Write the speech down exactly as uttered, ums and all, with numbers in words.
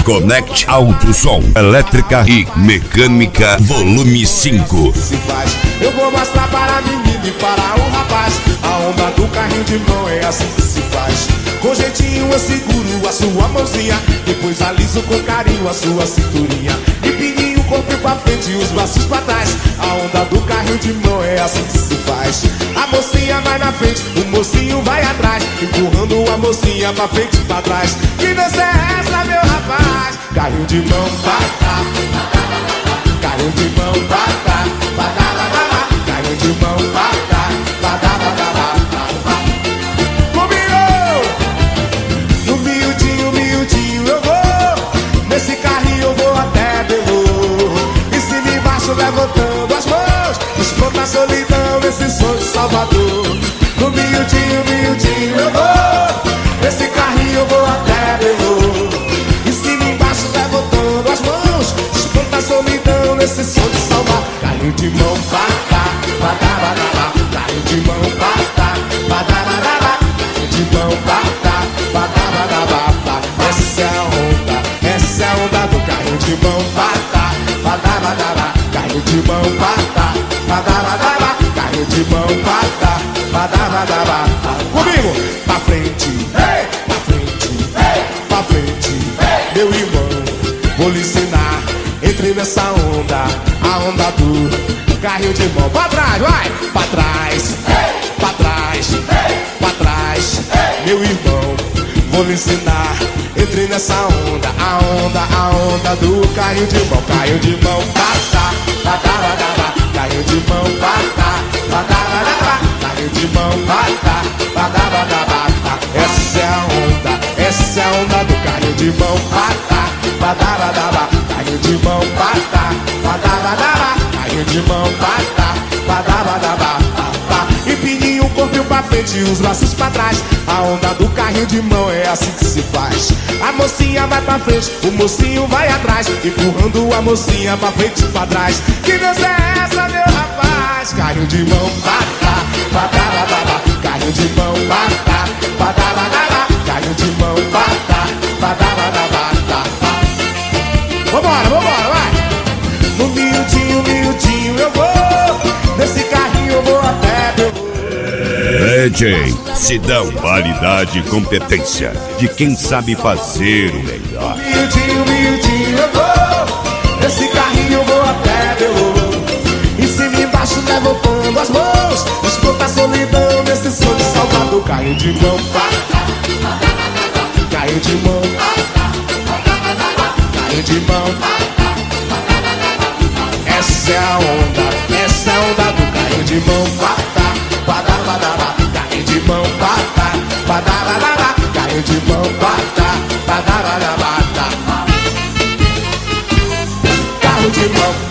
Connect Alto Som, elétrica e mecânica, volume cinco. Se faz, eu vou mostrar para a menina e para o rapaz. A onda do carrinho de mão é assim que se faz. Com jeitinho eu seguro a sua mãozinha, depois aliso com carinho a sua cinturinha. Empininho o corpo pra frente e os braços pra trás. A onda do carrinho de mão é assim que se faz. A mocinha vai na frente, o mocinho vai atrás, empurrando a mocinha pra frente e pra trás. Que dança é essa, meu rapaz? Carrinho de mão, vai, tá. Carrinho de mão, vai, tá. Carrinho de mão, vai, tá. Combinou! No miudinho, miudinho eu vou. Nesse carrinho eu vou até Belo. Em cima e embaixo levantando as mãos. Desconta a solidão nesse som de Salvador. No miudinho, miudinho eu vou. Nesse carrinho eu vou até Belo. Em cima e embaixo levantando as mãos. Desconta a solidão nesse som de Salvador. Carrinho de mão, bata, bata, bata. Carrinho de mão, bata, bata, bata. Carrinho de mão, bata, bata, bata, bata. Essa é a onda, essa é a onda do carrinho de mão, bata, bata, bata. Carrinho de mão, bata, bata, bata. Carrinho de mão, bata, bata, bata, bata. Comigo, pra frente, hey, pra frente, hey, pra frente, hey, meu irmão, vou lhe ensinar. Entre nessa onda, a onda do carrinho de mão. Pra trás, vai! Pra trás, hey, pra trás, hey, pra trás, hey, meu irmão, vou lhe ensinar. Entre nessa onda, a onda, a onda do carrinho de mão. Carrinho de mão, bata, bata, bata. Carrinho de mão, bata, bata, bata. Carrinho de mão, bata, bata, bata, bata. Essa é a onda, essa é a onda do carrinho de mão, bata, bata, bata. Carrinho de mão, bata, bata, bata. Carrinho de mão, bata, bata, bata, bata. Empininho o corpo pra frente e os braços pra trás. A onda do carrinho de mão é assim que se faz. A mocinha vai pra frente, o mocinho vai atrás, empurrando a mocinha pra frente e pra trás. Que dança é essa, meu rapaz? Carrinho de mão, bata, bata, bata. Carrinho de mão, bata, bata, bata. Carrinho de mão, bata, bata, bata, bata. Vambora, vambora, vai! No miudinho, miudinho eu vou. Nesse carrinho eu vou até Belo. D J Sidão, qualidade e competência de quem sabe fazer o melhor. Miudinho, miudinho eu vou. Nesse carrinho eu vou até Belo. Em cima e embaixo levantando as mãos. Escuta a solidão nesse som de Salvador. Carrinho de mão, bata, carrinho de mão, carrinho de mão. Essa é a onda, essa é a onda do carrinho de mão, bata, bata, bata. Carrinho de mão, bata, bata, bata. Carrinho de mão, bata, bata, bata. Carro de mão.